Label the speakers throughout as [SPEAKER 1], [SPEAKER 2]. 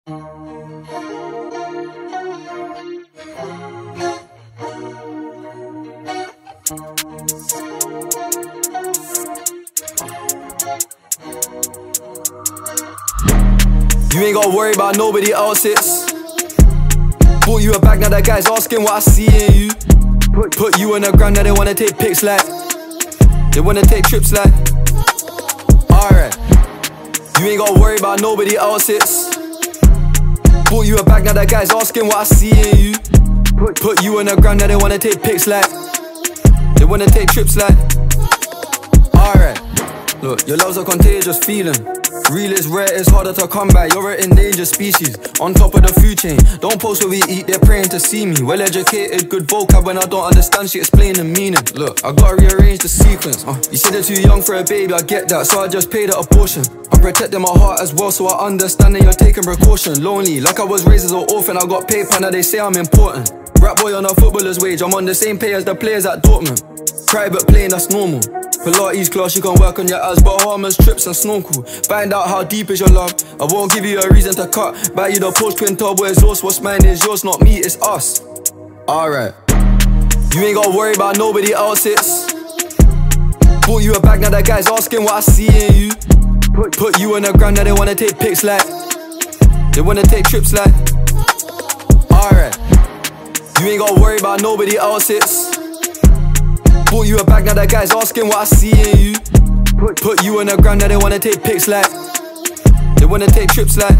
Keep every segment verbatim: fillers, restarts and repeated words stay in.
[SPEAKER 1] You ain't gotta worry about nobody else's. Bought you a bag, now that guy's asking what I see in you. Put, put you on the ground, now they wanna take pics like, they wanna take trips like. Alright, you ain't gotta worry about nobody else's. Bought you a bag, now that guy's asking what I see in you. Put, put you on the ground, now they wanna take pics like, they wanna take trips like. Alright, look, your love's a contagious feeling. Real is rare, it's harder to come by. You're an endangered species, on top of the food chain. Don't post where we eat, they're praying to see me. Well educated, good vocab. When I don't understand, she explain the meaning. Look, I gotta rearrange the sequence. uh, You said they're too young for a baby, I get that, so I just paid a portion. I'm protecting my heart as well, so I understand that you're taking precaution. Lonely, like I was raised as an orphan. I got paper, now they say I'm important. Rap boy on a footballer's wage, I'm on the same pay as the players at Dortmund. Private plane, that's normal. Pilates class, you can work on your ass, Bahamas, trips and snorkel. Find out how deep is your love, I won't give you a reason to cut. Buy you the Porsche twin turbo exhaust, what's mine is yours, not me, it's us. Alright, you ain't gotta worry about nobody else's. Bought you a bag, now that guy's asking what I see in you. Put, put you on the ground, now they wanna take pics like, they wanna take trips like. Alright, you ain't gotta worry about nobody else's. Bought you a bag, now that guy's asking what I see in you. Put, put you on the ground, now they wanna take pics like, they wanna take trips like.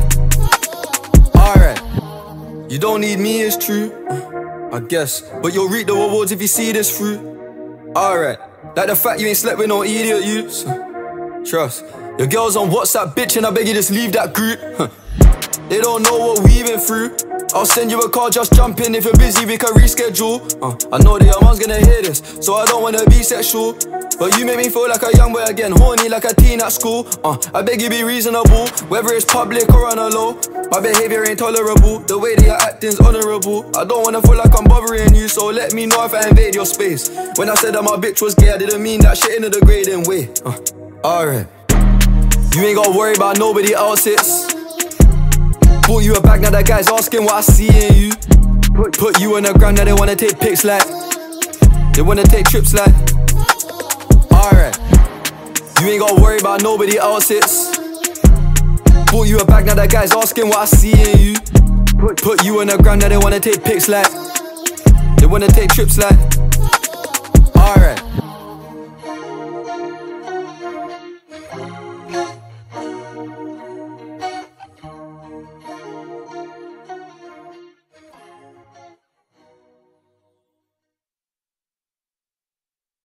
[SPEAKER 1] Alright, you don't need me, it's true, I guess, but you'll reap the rewards if you see this through. Alright, like the fact you ain't slept with no idiot youths. Trust, your girl's on WhatsApp, bitch, and I beg you just leave that group. They don't know what we've been through. I'll send you a call, just jump in. If you're busy, we can reschedule. uh, I know that your mom's gonna hear this, so I don't wanna be sexual. But you make me feel like a young boy again, horny like a teen at school. uh, I beg you be reasonable, whether it's public or on a low. My behaviour ain't tolerable, the way that you're acting's honourable. I don't wanna feel like I'm bothering you, so let me know if I invade your space. When I said that my bitch was gay, I didn't mean that shit in a degrading way. uh, Alright, you ain't gotta worry about nobody else's. Bought you a bag, now that guy's asking what I see in you. Put, put you on the ground, now they wanna take pics like, they wanna take trips like. Alright, you ain't gotta worry about nobody else's. Bought you a bag, now that guy's asking what I see in you. Put, put you on the ground, now they wanna take pics like, they wanna take trips like. Alright.